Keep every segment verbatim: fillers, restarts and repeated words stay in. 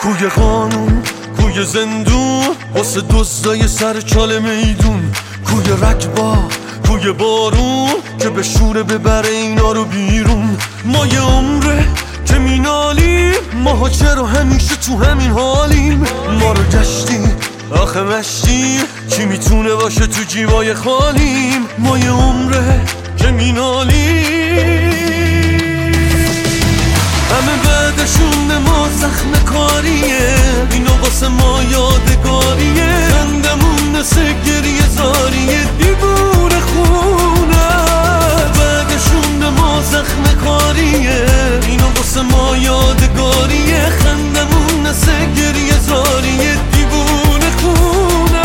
کوی قانون، کوی زندون، واسه دزدای سر چال میدون، کوی رکبا، کوی بارون که به شوره ببره اینا رو بیرون. ما یه عمره که مینالیم، ماها چرا همیشه تو همین حالیم؟ ما رو گشتیم آخه مشتیم، کی میتونه باشه تو جیبای خالیم؟ ما یه عمره که مینالیم، همه بعدشون ما زخم کاریه، اینا واسه ما یادگاریه، خندمون مثل گریه زاریه، دیوونه خونه. بعدشون ما زخم کاریه، اینا واسه ما یادگاریه، خندمون مثل گریه زاریه، دیوونه خونه.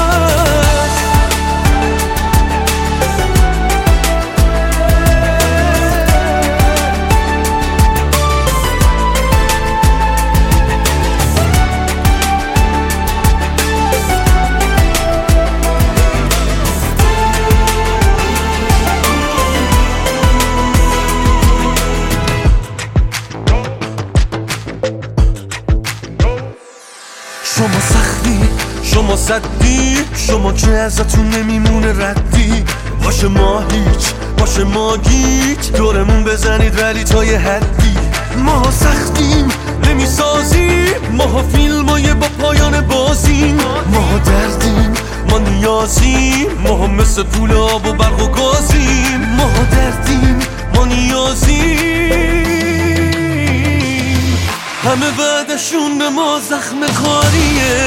شما سختی، شما صدی، شما که ازتون نمیمونه ردی، باشه ما هیچ، باشه ما گیج، دورمون بزنید ولی تا یه حدی. ما سختیم نمیسازیم، ما فیلمای با پایان بازیم، ما دردیم، ما نیازیم، ما مثل پول آب و برق و گازیم، ما دردیم، ما نیازیم، همه بعدشون به ما زخم کاریه،